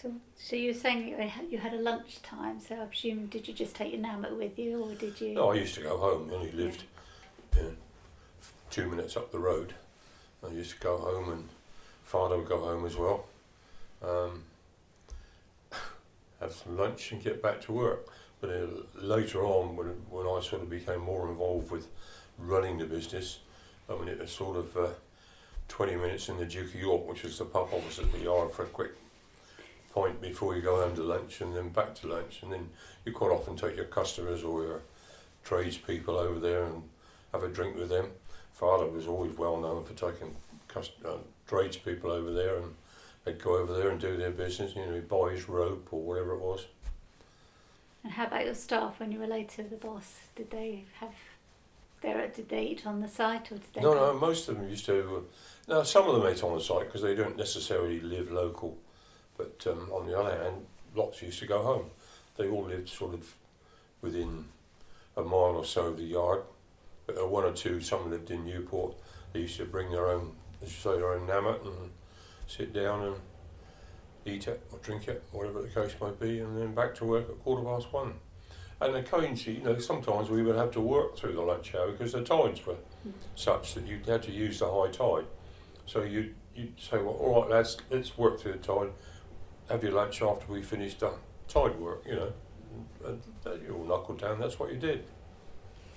So you were saying you had a lunch time, so I presume, did you just take your Nammock with you, or did you? No, I used to go home. I only lived 2 minutes up the road. I used to go home, and Father would go home as well. Have some lunch and get back to work. But later on, when I sort of became more involved with running the business, I mean, it was sort of 20 minutes in the Duke of York, which was the pub opposite the yard, for a quick pint before you go home to lunch, and then back to lunch. And then you quite often take your customers or your tradespeople over there and have a drink with them. Father was always well known for taking tradespeople over there, and they'd go over there and do their business, buy his rope or whatever it was. And how about your staff when you were later the boss? Did they eat on the site, or did they? No, most of them used to. Now, some of them ate on the site because they don't necessarily live local, but on the other hand, lots used to go home. They all lived sort of within a mile or so of the yard. But one or two, some lived in Newport. They used to bring their own, as you say, their own Nammock and sit down and eat it or drink it, whatever the case might be, and then back to work at 1:15. And occasionally, sometimes we would have to work through the lunch hour because the tides were such that you had to use the high tide. So you'd say, well, all right, lads, let's work through the tide, have your lunch after we finished the tide work, and you all knuckled down, that's what you did.